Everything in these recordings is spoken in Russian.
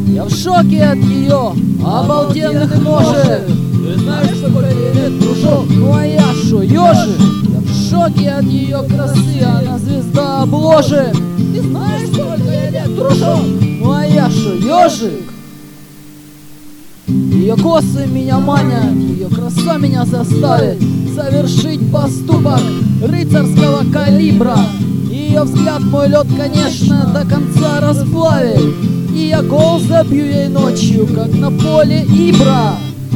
Я в шоке от ее обалденных ножек. Ты знаешь, сколько ей лет, дружок? Ну а я шо, ежик? Я в шоке от ее красы, она звезда обложек. Ты знаешь, сколько ей лет, дружок? Ну а я шо, ежик? Ее косы меня манят, ее краса меня заставит совершить поступок рыцарского калибра. Ее взгляд мой лед, конечно, до конца расплавит, и я гол забью ей ночью, как на поле Ибра.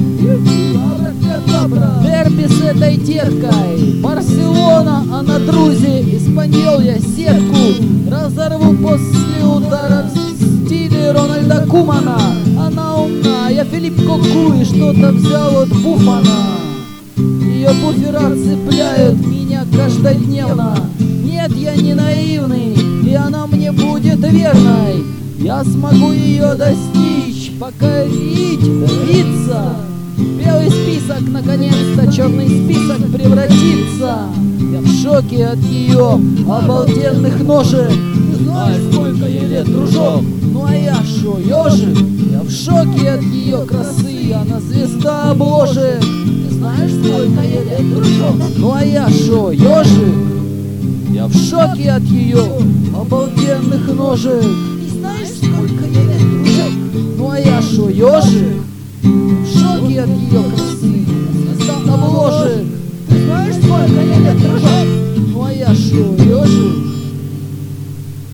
Дерби с этой деткой, Барселона, а на друзе Испаньол я сетку разорву после удара в стиле Рональда Кумана. Она умна, я Филипп Коку и что-то взял от Буфана. Ее буфера цепляют меня каждодневно. Нет, я не наивный, и она мне будет верной. Я смогу ее достичь, покорить, добиться. Белый список, наконец-то черный список превратится. Я в шоке от ее обалденных ножек. Ты знаешь, сколько ей лет, дружок? Ну а я шо, ежик? Я в шоке от ее красы, она звезда обложек. Ты знаешь, сколько ей лет, дружок? Ну а я шо, ежик? Я в шоке от ее обалденных ножек. Ты знаешь, сколько ей лет, дружок? Ну а я шо, ежик? В шоке от ее красы, звезда обложек. Ты знаешь, сколько ей лет, дружок? Ну а я шо,